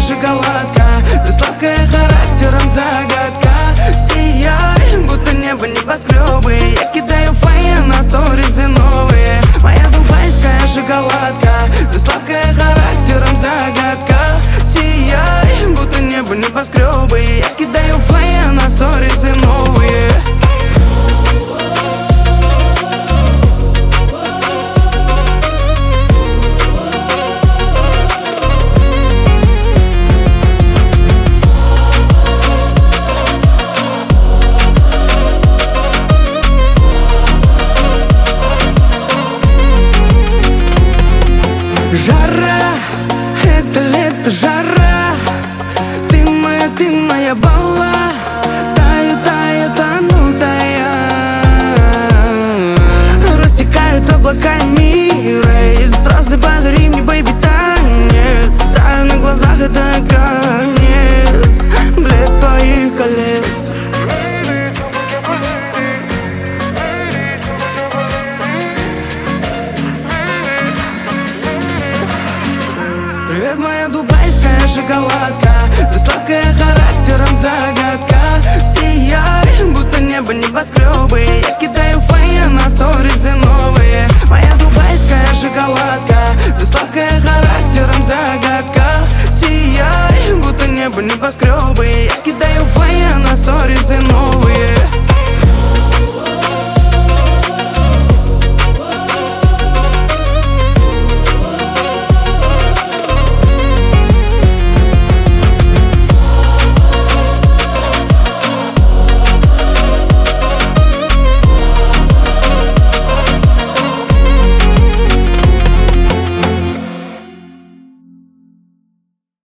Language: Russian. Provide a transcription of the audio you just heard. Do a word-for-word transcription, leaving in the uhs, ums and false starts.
шоколадка, ты сладкая характером загадка. Сияй, будто небо небоскребы, я кидаю фея на сторизы новые. Моя дубайская шоколадка, ты сладкая характером загадка. Сияй, будто небо небоскребы, я кидаю фея на сторизы новые. Жара, это лето, жара. Ты моя, ты моя балла. Таю, таю, тону, тая. Растекают облака мира. Из звезды подари мне, бэйби, танец. Ставлю на глазах, это конец. Блеск твоих колец. Привет, моя дубайская шоколадка, ты сладкая характером загадка. Сияй, будто небо небоскребы, я кидаю фея на сторизы новые. Моя дубайская шоколадка, ты сладкая характером загадка. Сияй, будто небо небоскребы, я кидаю фея на сторизы новые.